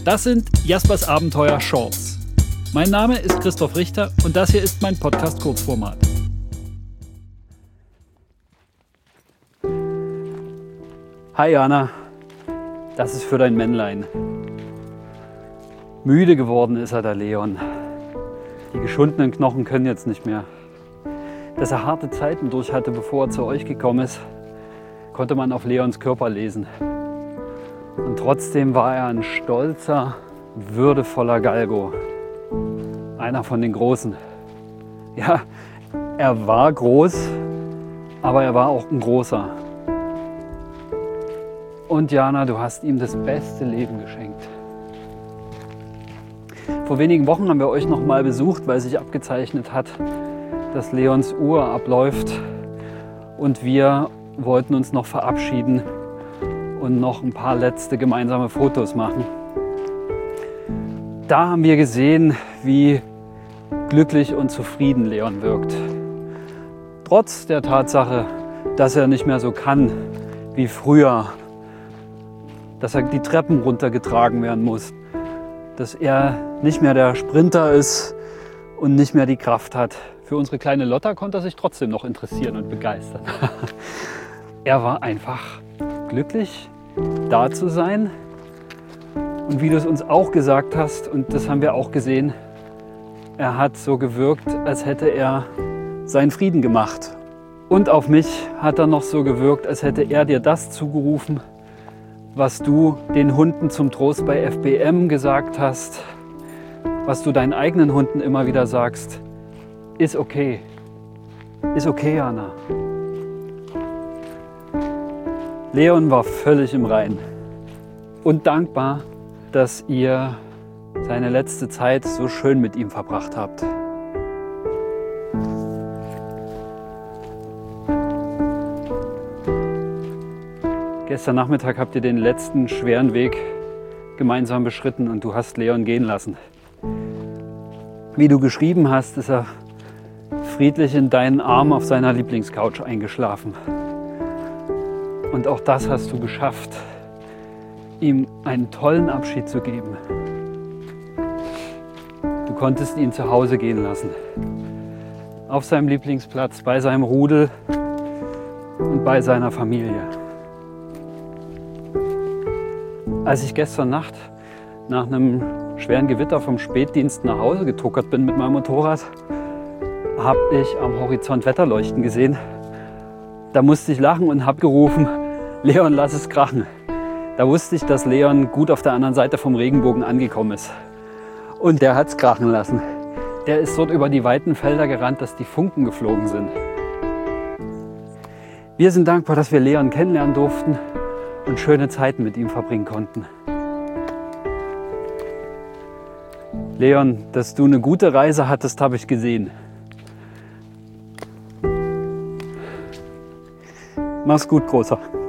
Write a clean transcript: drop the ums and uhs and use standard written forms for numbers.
Das sind Jaspers Abenteuer Shorts. Mein Name ist Christoph Richter und das hier ist mein Podcast Kurzformat. Hi Jana, das ist für dein Männlein. Müde geworden ist er, der Leon. Die geschundenen Knochen können jetzt nicht mehr. Dass er harte Zeiten durch hatte, bevor er zu euch gekommen ist, konnte man auf Leons Körper lesen. Und trotzdem war er ein stolzer, würdevoller Galgo. Einer von den Großen. Ja, er war groß, aber er war auch ein Großer. Und Jana, du hast ihm das beste Leben geschenkt. Vor wenigen Wochen haben wir euch noch mal besucht, weil sich abgezeichnet hat, dass Leons Uhr abläuft. Und wir wollten uns noch verabschieden und noch ein paar letzte gemeinsame Fotos machen. Da haben wir gesehen, wie glücklich und zufrieden Leon wirkt. Trotz der Tatsache, dass er nicht mehr so kann wie früher, dass er die Treppen runtergetragen werden muss, dass er nicht mehr der Sprinter ist und nicht mehr die Kraft hat. Für unsere kleine Lotta konnte er sich trotzdem noch interessieren und begeistern. Er war einfach glücklich, da zu sein. Und wie du es uns auch gesagt hast, und das haben wir auch gesehen, er hat so gewirkt, als hätte er seinen Frieden gemacht. Und auf mich hat er noch so gewirkt, als hätte er dir das zugerufen, was du den Hunden zum Trost bei FBM gesagt hast, was du deinen eigenen Hunden immer wieder sagst, ist okay. Ist okay, Jana. Leon war völlig im Reinen und dankbar, dass ihr seine letzte Zeit so schön mit ihm verbracht habt. Gestern Nachmittag habt ihr den letzten schweren Weg gemeinsam beschritten und du hast Leon gehen lassen. Wie du geschrieben hast, ist er friedlich in deinen Armen auf seiner Lieblingscouch eingeschlafen. Und auch das hast du geschafft, ihm einen tollen Abschied zu geben. Du konntest ihn zu Hause gehen lassen. Auf seinem Lieblingsplatz, bei seinem Rudel und bei seiner Familie. Als ich gestern Nacht nach einem schweren Gewitter vom Spätdienst nach Hause getuckert bin mit meinem Motorrad, habe ich am Horizont Wetterleuchten gesehen. Da musste ich lachen und habe gerufen, Leon, lass es krachen. Da wusste ich, dass Leon gut auf der anderen Seite vom Regenbogen angekommen ist. Und der hat es krachen lassen. Der ist dort über die weiten Felder gerannt, dass die Funken geflogen sind. Wir sind dankbar, dass wir Leon kennenlernen durften und schöne Zeiten mit ihm verbringen konnten. Leon, dass du eine gute Reise hattest, habe ich gesehen. Mach's gut, Großer.